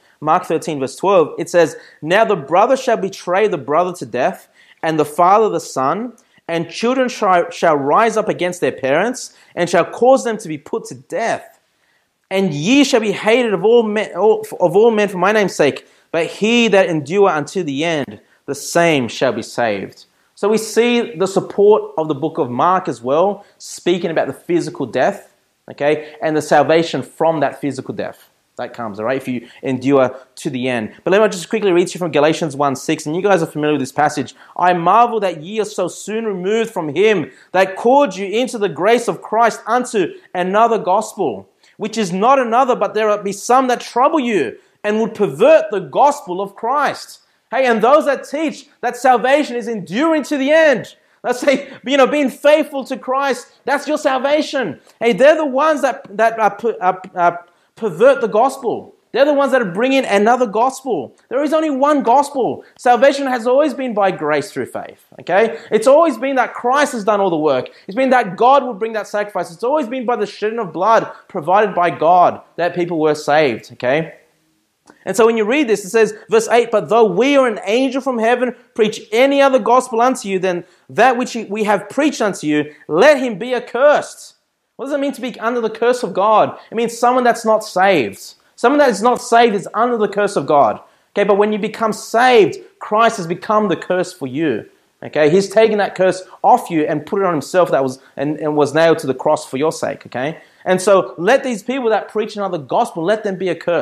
A: it says, now the brother shall betray the brother to death, and the father the son, and children shall rise up against their parents, and shall cause them to be put to death. And ye shall be hated of all men for my name's sake, but he that endure unto the end, the same shall be saved. So we see the support of the book of Mark as well, speaking about the physical death, okay, and the salvation from that physical death that comes, all right, if you endure to the end. But let me just quickly read to you from Galatians 1:6, and you guys are familiar with this passage. I marvel that ye are so soon removed from him that called you into the grace of Christ unto another gospel, which is not another, but there be some that trouble you and would pervert the gospel of Christ. Hey, and those that teach that salvation is enduring to the end. Let's say, being faithful to Christ, that's your salvation. Hey, they're the ones that pervert the gospel. They're the ones that are bringing another gospel. There is only one gospel. Salvation has always been by grace through faith. Okay? It's always been that Christ has done all the work. It's been that God will bring that sacrifice. It's always been by the shedding of blood provided by God that people were saved. Okay? And so when you read this, it says, verse 8, but though we or an angel from heaven preach any other gospel unto you than that which we have preached unto you, let him be accursed. What does it mean to be under the curse of God? It means someone that's not saved. Someone that is not saved is under the curse of God. Okay, but when you become saved, Christ has become the curse for you. Okay, he's taken that curse off you and put it on himself and was nailed to the cross for your sake. Okay, and so let these people that preach another gospel, let them be accursed.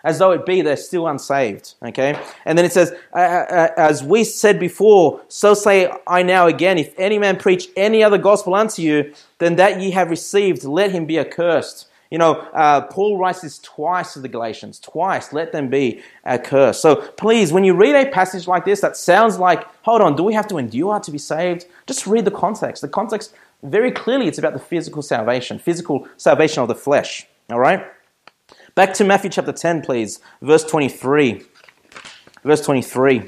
A: as though it be they're still unsaved. Okay? And then it says, as we said before, so say I now again, if any man preach any other gospel unto you than that ye have received, let him be accursed. Paul writes this twice to the Galatians. Twice, let them be accursed. So please, when you read a passage like this that sounds like, hold on, do we have to endure to be saved? Just read the context. The context, very clearly, it's about the physical salvation of the flesh. All right? Back to Matthew chapter 10, please. Verse 23. Verse 23.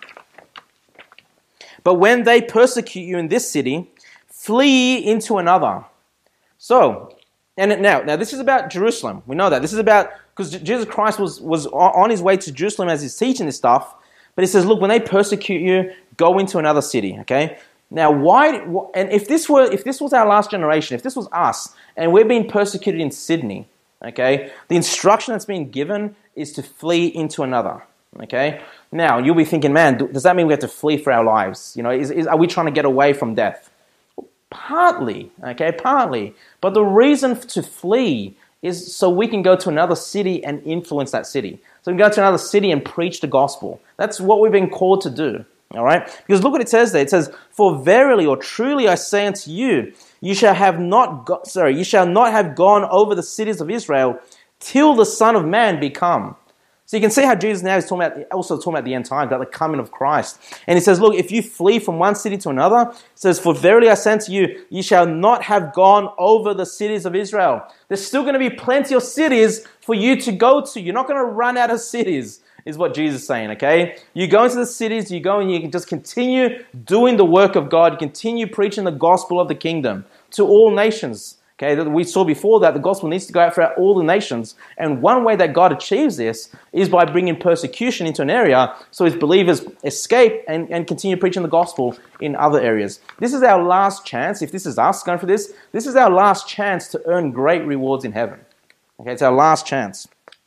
A: But when they persecute you in this city, flee into another. So, and now this is about Jerusalem. We know that. This is about, because Jesus Christ was on his way to Jerusalem as he's teaching this stuff. But he says, look, when they persecute you, go into another city, okay? Now, and if this was our last generation, if this was us, and we're being persecuted in Sydney, okay, the instruction that's being given is to flee into another, okay? Now, you'll be thinking, man, does that mean we have to flee for our lives? Are we trying to get away from death? Partly, okay, partly. But the reason to flee is so we can go to another city and influence that city. So we can go to another city and preach the gospel. That's what we've been called to do, all right? Because look what it says there. It says, for verily or truly I say unto you, you shall not have gone over the cities of Israel till the Son of Man be come. So you can see how Jesus now is also talking about the end times, about the coming of Christ. And he says, look, if you flee from one city to another, it says, for verily I say unto you, ye shall not have gone over the cities of Israel. There's still going to be plenty of cities for you to go to. You're not going to run out of cities, is what Jesus is saying, okay? You go into the cities, you go and you can just continue doing the work of God, you continue preaching the gospel of the kingdom to all nations. Okay, we saw before that the gospel needs to go out throughout all the nations. And one way that God achieves this is by bringing persecution into an area so his believers escape and continue preaching the gospel in other areas. This is our last chance. If this is us going for this is our last chance to earn great rewards in heaven. Okay, it's our last chance.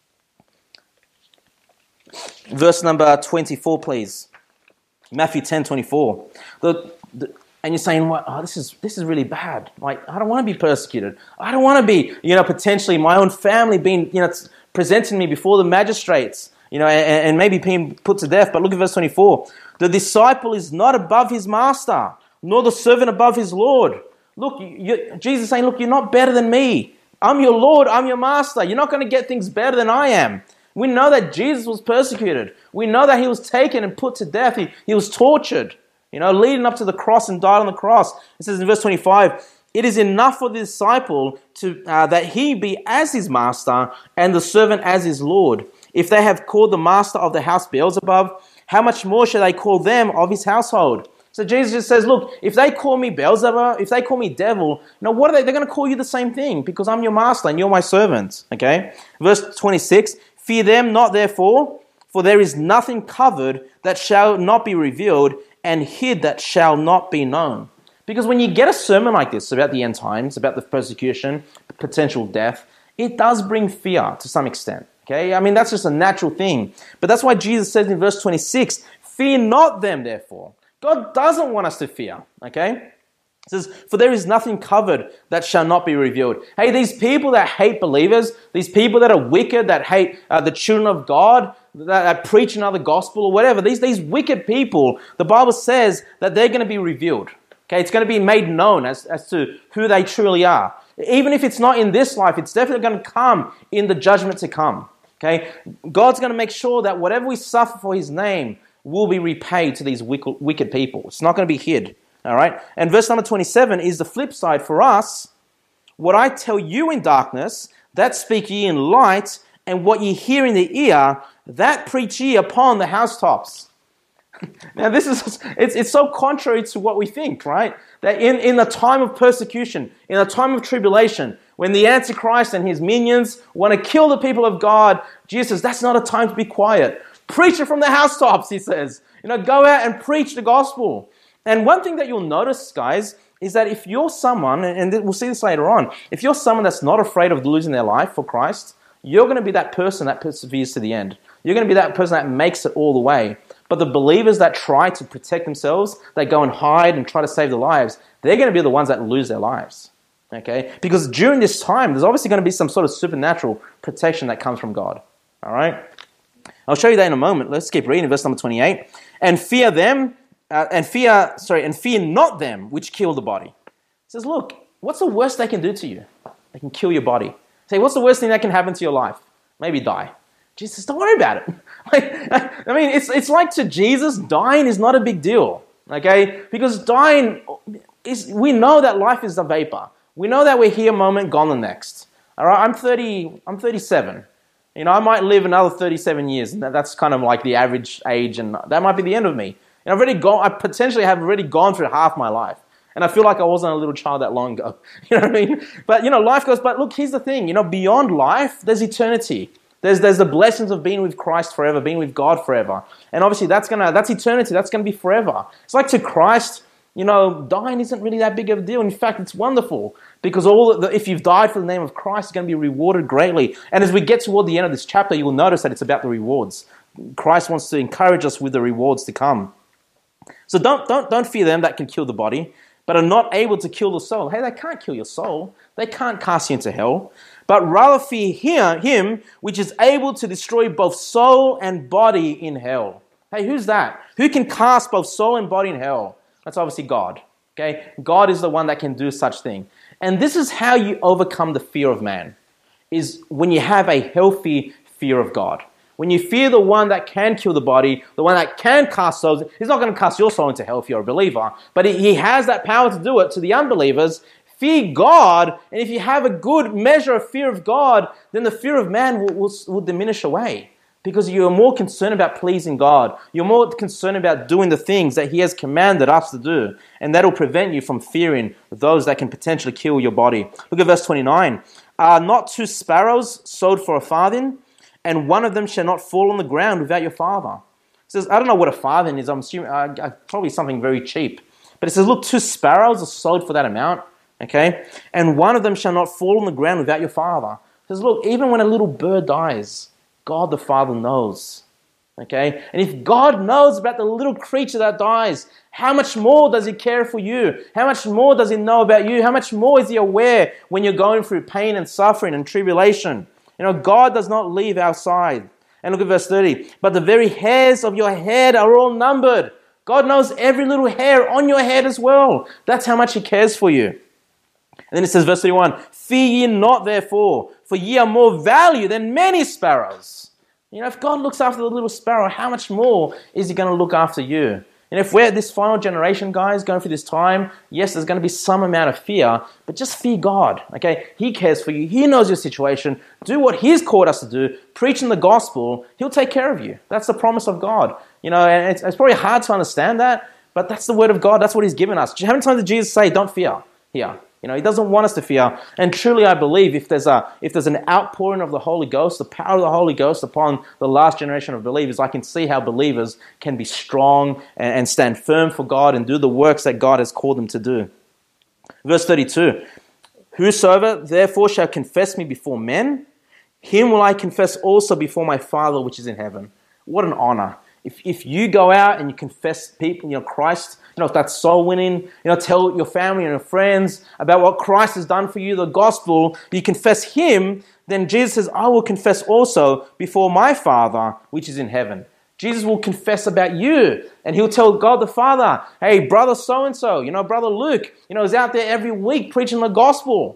A: Verse number 24, please. Matthew 10:24. And you're saying, well, this is really bad. Like, I don't want to be persecuted. I don't want to be, potentially my own family being, presenting me before the magistrates, and maybe being put to death. But look at verse 24. The disciple is not above his master, nor the servant above his Lord. Look, Jesus is saying, look, you're not better than me. I'm your Lord. I'm your master. You're not going to get things better than I am. We know that Jesus was persecuted. We know that he was taken and put to death. He was tortured. Leading up to the cross and died on the cross. It says in verse 25, it is enough for the disciple that he be as his master and the servant as his Lord. If they have called the master of the house Beelzebub, how much more shall they call them of his household? So Jesus just says, look, if they call me Beelzebub, if they call me devil, what are they? They're going to call you the same thing because I'm your master and you're my servant. Okay? Verse 26, fear them not therefore, for there is nothing covered that shall not be revealed, and hid that shall not be known. Because when you get a sermon like this about the end times, about the persecution, potential death, it does bring fear to some extent. Okay? I mean, that's just a natural thing. But that's why Jesus says in verse 26, fear not them therefore. God doesn't want us to fear. Okay? It says, for there is nothing covered that shall not be revealed. Hey, these people that hate believers, these people that are wicked, that hate the children of God, that preach another gospel or whatever, these wicked people, the Bible says that they're going to be revealed. Okay, it's going to be made known as to who they truly are. Even if it's not in this life, it's definitely going to come in the judgment to come. Okay, God's going to make sure that whatever we suffer for his name will be repaid to these wicked people. It's not going to be hid. All right, and verse number 27 is the flip side for us. What I tell you in darkness, that speak ye in light, and what ye hear in the ear, that preach ye upon the housetops. Now it's so contrary to what we think, right? That in the time of persecution, in the time of tribulation, when the Antichrist and his minions want to kill the people of God, Jesus says, that's not a time to be quiet. Preach it from the housetops, he says. Go out and preach the gospel. And one thing that you'll notice, guys, is that if you're someone, and we'll see this later on, if you're someone that's not afraid of losing their life for Christ, you're going to be that person that perseveres to the end. You're going to be that person that makes it all the way. But the believers that try to protect themselves, they go and hide and try to save their lives, they're going to be the ones that lose their lives. Okay? Because during this time, there's obviously going to be some sort of supernatural protection that comes from God. All right? I'll show you that in a moment. Let's keep reading verse number 28. And fear not them which kill the body. It says, look, what's the worst they can do to you? They can kill your body. Say, what's the worst thing that can happen to your life? Maybe die. Jesus says, don't worry about it. It's like to Jesus, dying is not a big deal. Okay? Because dying we know that life is a vapor. We know that we're here a moment, gone the next. All right? I'm 37. I might live another 37 years. And that's kind of like the average age, and that might be the end of me. And I potentially have already gone through half my life. And I feel like I wasn't a little child that long ago. You know what I mean? But, life goes, but look, here's the thing. Beyond life, there's eternity. There's the blessings of being with Christ forever, being with God forever. And obviously that's eternity. That's going to be forever. It's like to Christ, dying isn't really that big of a deal. In fact, it's wonderful because if you've died for the name of Christ, you're going to be rewarded greatly. And as we get toward the end of this chapter, you will notice that it's about the rewards. Christ wants to encourage us with the rewards to come. So don't fear them that can kill the body, but are not able to kill the soul. Hey, they can't kill your soul. They can't cast you into hell. But rather fear him which is able to destroy both soul and body in hell. Hey, who's that? Who can cast both soul and body in hell? That's obviously God. Okay? God is the one that can do such thing. And this is how you overcome the fear of man, is when you have a healthy fear of God. When you fear the one that can kill the body, the one that can cast souls, he's not going to cast your soul into hell if you're a believer, but he has that power to do it to the unbelievers. Fear God, and if you have a good measure of fear of God, then the fear of man will diminish away because you're more concerned about pleasing God. You're more concerned about doing the things that he has commanded us to do, and that will prevent you from fearing those that can potentially kill your body. Look at verse 29. Are not 2 sparrows sold for a farthing? And one of them shall not fall on the ground without your Father. It says, I don't know what a farthing is. I'm assuming probably something very cheap. But it says, look, 2 sparrows are sold for that amount. Okay? And one of them shall not fall on the ground without your Father. It says, look, even when a little bird dies, God the Father knows. Okay? And if God knows about the little creature that dies, how much more does he care for you? How much more does he know about you? How much more is he aware when you're going through pain and suffering and tribulation? God does not leave our side. And look at verse 30. But the very hairs of your head are all numbered. God knows every little hair on your head as well. That's how much he cares for you. And then it says, verse 31, fear ye not therefore, for ye are more value than many sparrows. If God looks after the little sparrow, how much more is he going to look after you? And if we're this final generation, guys, going through this time, yes, there's going to be some amount of fear, but just fear God, okay? He cares for you. He knows your situation. Do what he's called us to do. Preaching the gospel. He'll take care of you. That's the promise of God. And it's probably hard to understand that, but that's the word of God. That's what he's given us. How many times did Jesus say, don't fear here? He doesn't want us to fear. And truly, I believe if there's an outpouring of the Holy Ghost, the power of the Holy Ghost upon the last generation of believers, I can see how believers can be strong and stand firm for God and do the works that God has called them to do. Verse 32, whosoever therefore shall confess me before men, him will I confess also before my Father which is in heaven. What an honor. If you go out and you confess people, Christ, if that's soul winning, tell your family and your friends about what Christ has done for you, the gospel, you confess him, then Jesus says, I will confess also before my Father, which is in heaven. Jesus will confess about you, and he'll tell God the Father, hey, brother so-and-so, brother Luke, is out there every week preaching the gospel.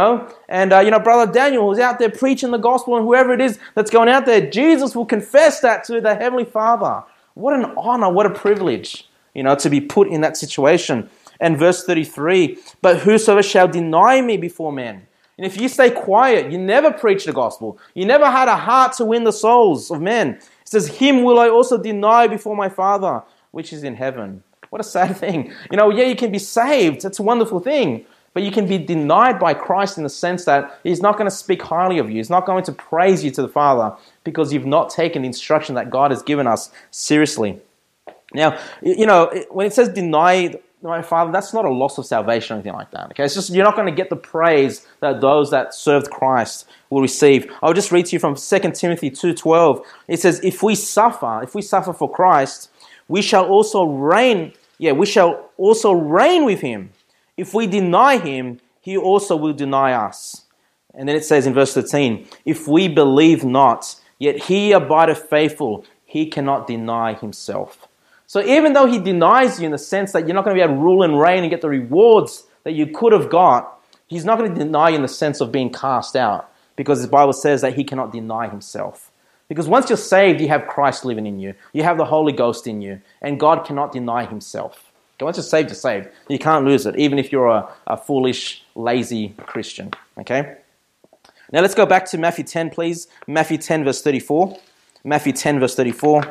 A: And Brother Daniel who's out there preaching the gospel, and whoever it is that's going out there, Jesus will confess that to the Heavenly Father. What an honor, what a privilege, to be put in that situation. And verse 33, but whosoever shall deny me before men. And if you stay quiet, you never preach the gospel. You never had a heart to win the souls of men. It says, him will I also deny before my Father, which is in heaven. What a sad thing. You can be saved. It's a wonderful thing. But you can be denied by Christ in the sense that he's not going to speak highly of you. He's not going to praise you to the Father because you've not taken the instruction that God has given us seriously. Now, when it says deny my Father, that's not a loss of salvation or anything like that. Okay, it's just you're not going to get the praise that those that served Christ will receive. I'll just read to you from 2 Timothy 2:12. It says, if we suffer for Christ, we shall also reign. We shall also reign with him. If we deny him, he also will deny us. And then it says in verse 13, if we believe not, Yet he abideth faithful. He cannot deny himself. So even though he denies you in the sense that you're not going to be able to rule and reign and get the rewards that you could have got, he's not going to deny you in the sense of being cast out, because the Bible says that he cannot deny himself. Because once you're saved, you have Christ living in you. You have the Holy Ghost in you. And God cannot deny himself. Okay, once you're saved, you're saved. You can't lose it, even if you're a foolish, lazy Christian. Okay? Now let's go back to Matthew 10, please. Matthew 10, verse 34. Matthew 10, verse 34.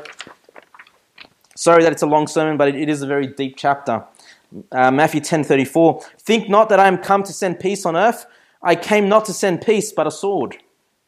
A: Sorry that it's a long sermon, but it is a very deep chapter. Matthew 10, 34. Think not that I am come to send peace on earth. I came not to send peace, but a sword.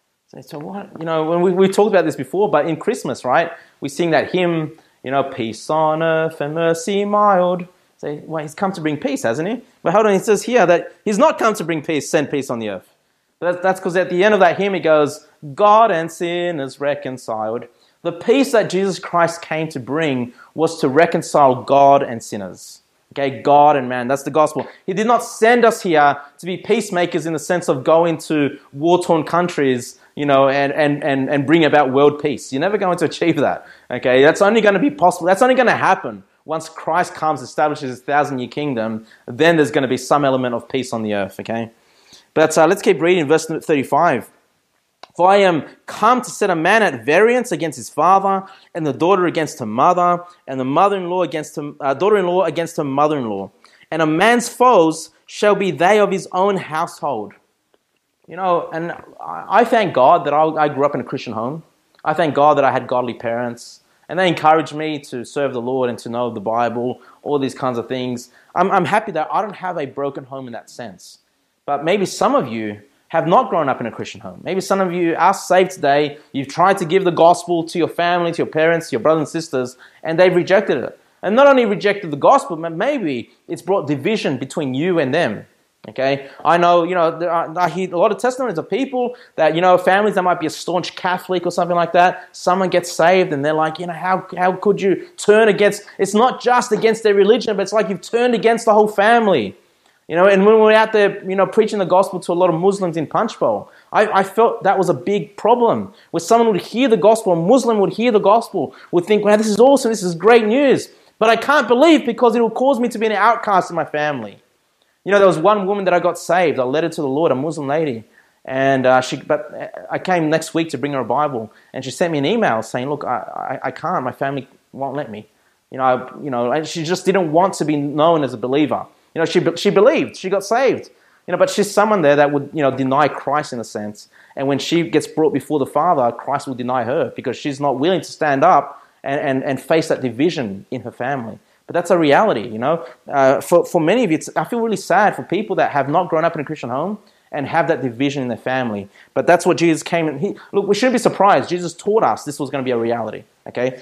A: So what? You know, when we talked about this before, but in Christmas, right? We sing that hymn, you know, peace on earth and mercy mild. Say, well, he's come to bring peace, hasn't he? But hold on, he says here that he's not come to bring peace, send peace on the earth. That's because at the end of that hymn, it goes, God and sinners reconciled. The peace that Jesus Christ came to bring was to reconcile God and sinners. Okay, God and man, that's the gospel. He did not send us here to be peacemakers in the sense of going to war-torn countries, you know, and bring about world peace. You're never going to achieve that. Okay, that's only going to be possible. That's only going to happen once Christ comes, establishes his 1,000-year kingdom. Then there's going to be some element of peace on the earth. Okay, but let's keep reading verse 35. For I am come to set a man at variance against his father, and the daughter against her mother, and the mother-in-law against her daughter-in-law against her mother-in-law. And a man's foes shall be they of his own household. You know, and I thank God that I grew up in a Christian home. I thank God that I had godly parents, and they encouraged me to serve the Lord and to know the Bible, all these kinds of things. I'm happy that I don't have a broken home in that sense. But maybe some of you have not grown up in a Christian home. Maybe some of you are saved today. You've tried to give the gospel to your family, to your parents, to your brothers and sisters, and they've rejected it. And not only rejected the gospel, but maybe it's brought division between you and them. Okay, I know, you know, I hear a lot of testimonies of people that, you know, families that might be a staunch Catholic or something like that. Someone gets saved and they're like, you know, how could you turn against, it's not just against their religion, but it's like you've turned against the whole family. You know, and when we're out there, you know, preaching the gospel to a lot of Muslims in Punchbowl, I felt that was a big problem. Where someone would hear the gospel, a Muslim would hear the gospel, would think, wow, this is awesome, this is great news. But I can't believe because it will cause me to be an outcast in my family. You know, there was one woman that I got saved. I led her to the Lord, a Muslim lady. And but I came next week to bring her a Bible. And she sent me an email saying, look, I can't, my family won't let me. You know, and she just didn't want to be known as a believer. You know, she believed, she got saved. You know, but she's someone there that would, you know, deny Christ in a sense. And when she gets brought before the Father, Christ will deny her because she's not willing to stand up and face that division in her family. But that's a reality, you know. For many of you, I feel really sad for people that have not grown up in a Christian home and have that division in their family. But that's what Jesus came and look, we shouldn't be surprised. Jesus taught us this was going to be a reality, okay?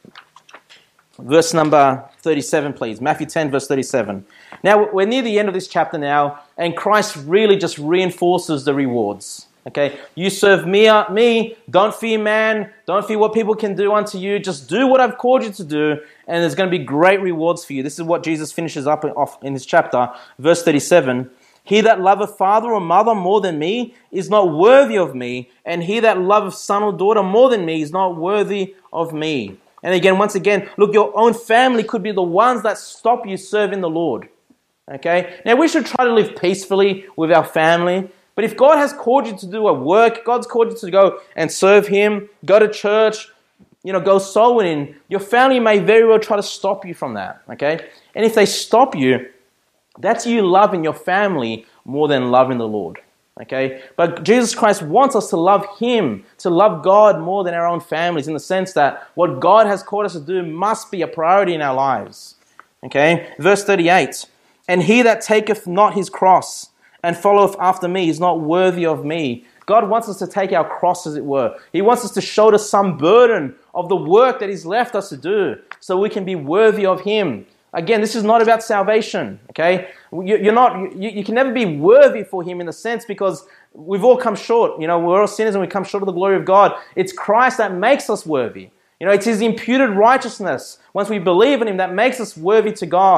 A: Verse number 37, please. Matthew 10, verse 37. Now, we're near the end of this chapter now, and Christ really just reinforces the rewards. Okay? You serve me, don't fear man, don't fear what people can do unto you, just do what I've called you to do, and there's going to be great rewards for you. This is what Jesus finishes off in this chapter. Verse 37. He that loveth father or mother more than me is not worthy of me, and he that loveth son or daughter more than me is not worthy of me. And again, once again, look, your own family could be the ones that stop you serving the Lord. Okay? Now, we should try to live peacefully with our family. But if God has called you to do a work, God's called you to go and serve Him, go to church, you know, go soul winning, your family may very well try to stop you from that. Okay? And if they stop you, that's you loving your family more than loving the Lord. Okay, but Jesus Christ wants us to love Him, to love God more than our own families, in the sense that what God has called us to do must be a priority in our lives. Okay, verse 38, and he that taketh not his cross and followeth after me is not worthy of me. God wants us to take our cross, as it were. He wants us to shoulder some burden of the work that He's left us to do so we can be worthy of Him. Again, this is not about salvation, okay? You can never be worthy for Him in a sense because we've all come short. You know, we're all sinners and we come short of the glory of God. It's Christ that makes us worthy. You know, it's His imputed righteousness, once we believe in Him, that makes us worthy to God.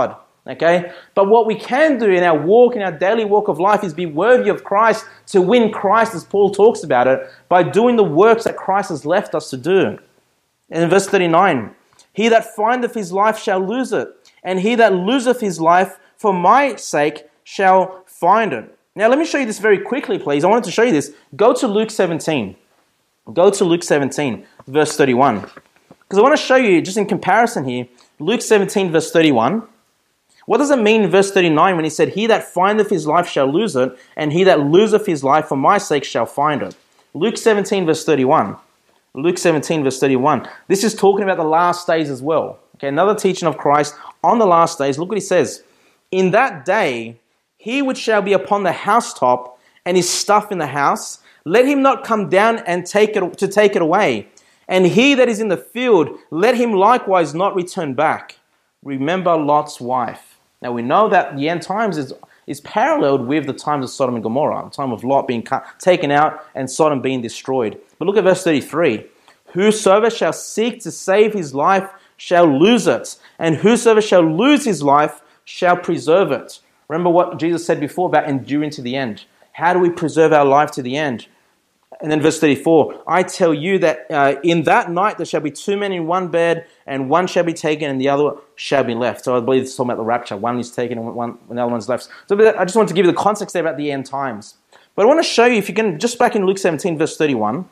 A: Okay? But what we can do in our walk, in our daily walk of life, is be worthy of Christ, to win Christ, as Paul talks about it, by doing the works that Christ has left us to do. And in verse 39, he that findeth his life shall lose it, and he that loseth his life for my sake shall find it. Now let me show you this very quickly, please. I wanted to show you this. Go to Luke 17. Go to Luke 17, verse 31. Because I want to show you, just in comparison here, Luke 17, verse 31. What does it mean in verse 39 when he said, he that findeth his life shall lose it, and he that loseth his life for my sake shall find it? Luke 17, verse 31. Luke 17, verse 31. This is talking about the last days as well. Okay, another teaching of Christ on the last days. Look what he says. In that day, he which shall be upon the housetop, and his stuff in the house, let him not come down and take it away. And he that is in the field, let him likewise not return back. Remember Lot's wife. Now we know that the end times is paralleled with the times of Sodom and Gomorrah, the time of Lot being taken out and Sodom being destroyed. But look at verse 33. Whosoever shall seek to save his life shall lose it, and whosoever shall lose his life shall preserve it. Remember what Jesus said before about enduring to the end. How do we preserve our life to the end? And then verse 34, I tell you that in that night there shall be two men in one bed, and one shall be taken and the other shall be left. So I believe it's talking about the rapture. One is taken and the other one's left. So I just want to give you the context there about the end times. But I want to show you, if you can, just back in Luke 17, verse 31.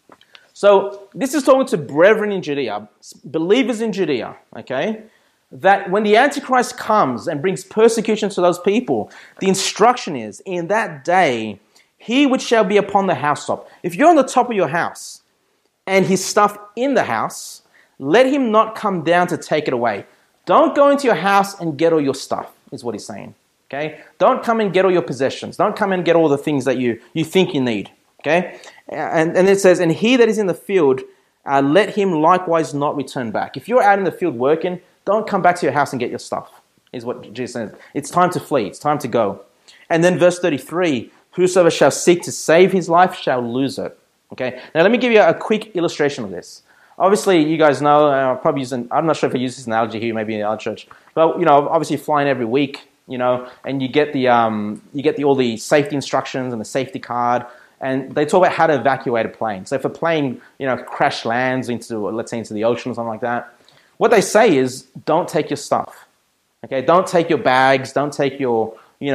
A: So this is talking to brethren in Judea, believers in Judea, okay? That when the Antichrist comes and brings persecution to those people, the instruction is, in that day, he which shall be upon the housetop. If you're on the top of your house and his stuff in the house, let him not come down to take it away. Don't go into your house and get all your stuff, is what he's saying. Okay? Don't come and get all your possessions. Don't come and get all the things that you think you need. Okay? And it says, and he that is in the field, let him likewise not return back. If you're out in the field working, don't come back to your house and get your stuff, is what Jesus says. It's time to flee. It's time to go. And then verse 33, whosoever shall seek to save his life shall lose it. Okay. Now let me give you a quick illustration of this. Obviously, you guys know, I'm not sure if I use this analogy here, maybe in our church, but obviously flying every week, and you get all the safety instructions and the safety card, and they talk about how to evacuate a plane. So if a plane, crash lands into, let's say, into the ocean or something like that, what they say is, don't take your stuff. Okay. Don't take your bags. Don't take your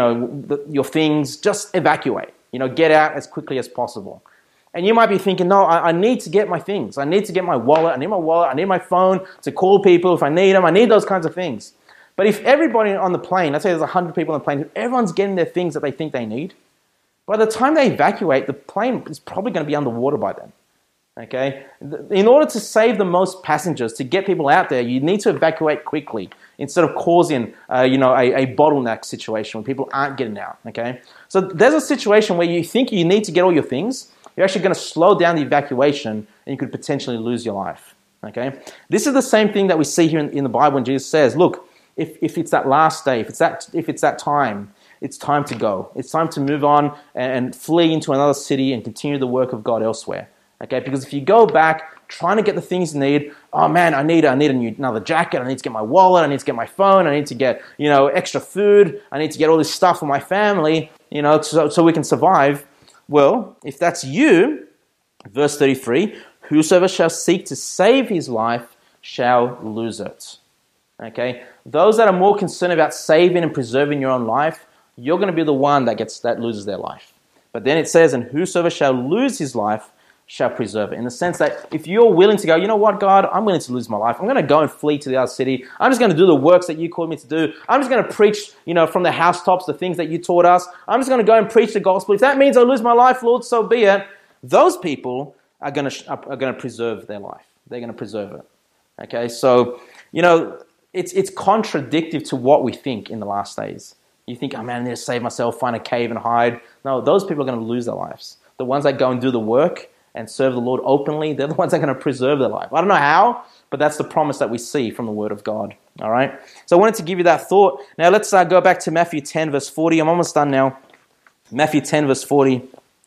A: things, just evacuate. Get out as quickly as possible. And you might be thinking, no, I need to get my things. I need to get my wallet. I need my wallet. I need my phone to call people if I need them. I need those kinds of things. But if everybody on the plane, let's say there's 100 people on the plane, if everyone's getting their things that they think they need, by the time they evacuate, the plane is probably going to be underwater by then. Okay? In order to save the most passengers, to get people out there, you need to evacuate quickly instead of causing, a bottleneck situation where people aren't getting out. Okay? So there's a situation where you think you need to get all your things. You're actually going to slow down the evacuation, and you could potentially lose your life. Okay? This is the same thing that we see here in the Bible when Jesus says, look, if it's that last day, if it's that time, it's time to go. It's time to move on and flee into another city and continue the work of God elsewhere. Okay, because if you go back trying to get the things you need, oh man, I need another jacket, I need to get my wallet, I need to get my phone, I need to get, extra food, I need to get all this stuff for my family, so we can survive. Well, if that's you, verse 33, whosoever shall seek to save his life shall lose it. Okay, those that are more concerned about saving and preserving your own life, you're going to be the one that loses their life. But then it says, and whosoever shall lose his life shall preserve it. In the sense that if you're willing to go, you know what, God, I'm willing to lose my life. I'm going to go and flee to the other city. I'm just going to do the works that you called me to do. I'm just going to preach, from the housetops, the things that you taught us. I'm just going to go and preach the gospel. If that means I lose my life, Lord, so be it. Those people are going to preserve their life. They're going to preserve it. Okay, so, it's contradictory to what we think in the last days. You think, oh man, I need to save myself, find a cave and hide. No, those people are going to lose their lives. The ones that go and do the work and serve the Lord openly, they're the ones that are going to preserve their life. I don't know how, but that's the promise that we see from the Word of God. All right? So I wanted to give you that thought. Now let's go back to Matthew 10, verse 40. I'm almost done now. Matthew 10, verse 40.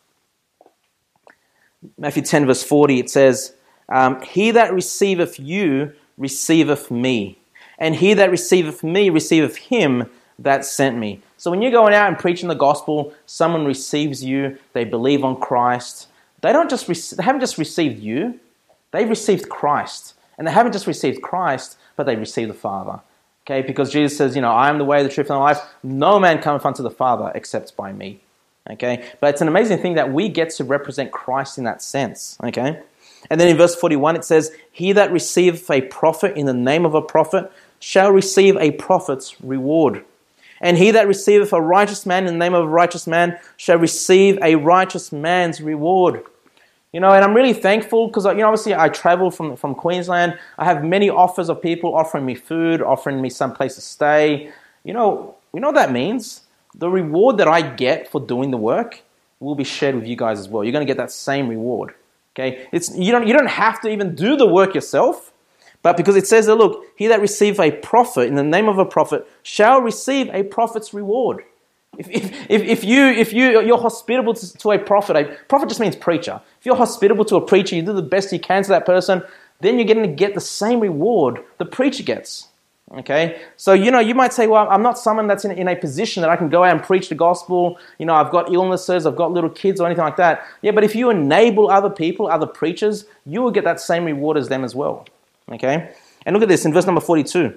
A: Matthew 10, verse 40, it says, he that receiveth you receiveth me. And he that receiveth me receiveth him that sent me. So when you're going out and preaching the gospel, someone receives you, they believe on Christ. They haven't just received you, they've received Christ. And they haven't just received Christ, but they received the Father. Okay, because Jesus says, I am the way, the truth, and the life. No man cometh unto the Father except by me. Okay, but it's an amazing thing that we get to represent Christ in that sense. Okay, and then in verse 41 it says, he that receiveth a prophet in the name of a prophet shall receive a prophet's reward. And he that receiveth a righteous man in the name of a righteous man shall receive a righteous man's reward. And I'm really thankful because, obviously I travel from Queensland. I have many offers of people offering me food, offering me some place to stay. You know what that means? The reward that I get for doing the work will be shared with you guys as well. You're going to get that same reward. Okay? You don't have to even do the work yourself. But because it says that, look, he that receiveth a prophet in the name of a prophet shall receive a prophet's reward. If you're hospitable to a prophet just means preacher. If you're hospitable to a preacher, you do the best you can to that person, then you're going to get the same reward the preacher gets. Okay? So, you might say, well, I'm not someone that's in a position that I can go out and preach the gospel. I've got illnesses, I've got little kids or anything like that. Yeah, but if you enable other people, other preachers, you will get that same reward as them as well. Okay? And look at this in verse number 42.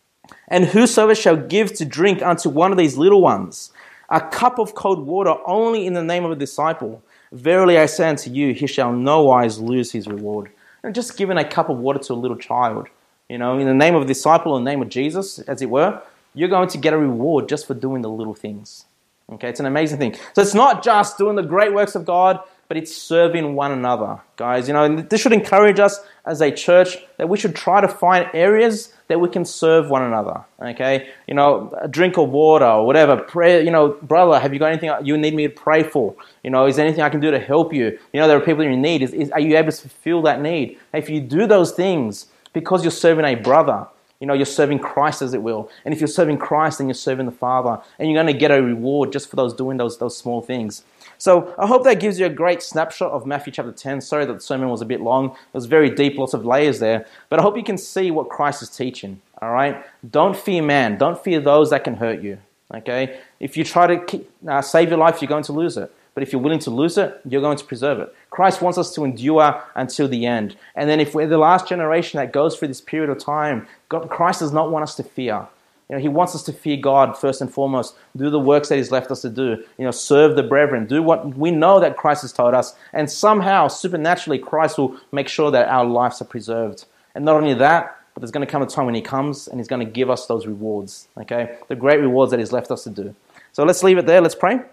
A: And whosoever shall give to drink unto one of these little ones a cup of cold water only in the name of a disciple, verily I say unto you, he shall no wise lose his reward. And just giving a cup of water to a little child, in the name of a disciple, in the name of Jesus, as it were, you're going to get a reward just for doing the little things. Okay, it's an amazing thing. So it's not just doing the great works of God, but it's serving one another, guys. This should encourage us as a church that we should try to find areas that we can serve one another, okay? A drink of water or whatever, pray, brother, have you got anything you need me to pray for? Is there anything I can do to help you? There are people in need. Are you able to fulfill that need? If you do those things because you're serving a brother, you're serving Christ as it will. And if you're serving Christ, then you're serving the Father. And you're going to get a reward just for doing those small things. So I hope that gives you a great snapshot of Matthew chapter 10. Sorry that the sermon was a bit long. It was very deep, lots of layers there. But I hope you can see what Christ is teaching. All right? Don't fear man. Don't fear those that can hurt you. Okay? If you try to save your life, you're going to lose it. But if you're willing to lose it, you're going to preserve it. Christ wants us to endure until the end. And then if we're the last generation that goes through this period of time, Christ does not want us to fear. He wants us to fear God first and foremost. Do the works that He's left us to do. Serve the brethren. Do what we know that Christ has told us. And somehow, supernaturally, Christ will make sure that our lives are preserved. And not only that, but there's going to come a time when He comes and He's going to give us those rewards. Okay? The great rewards that He's left us to do. So let's leave it there. Let's pray.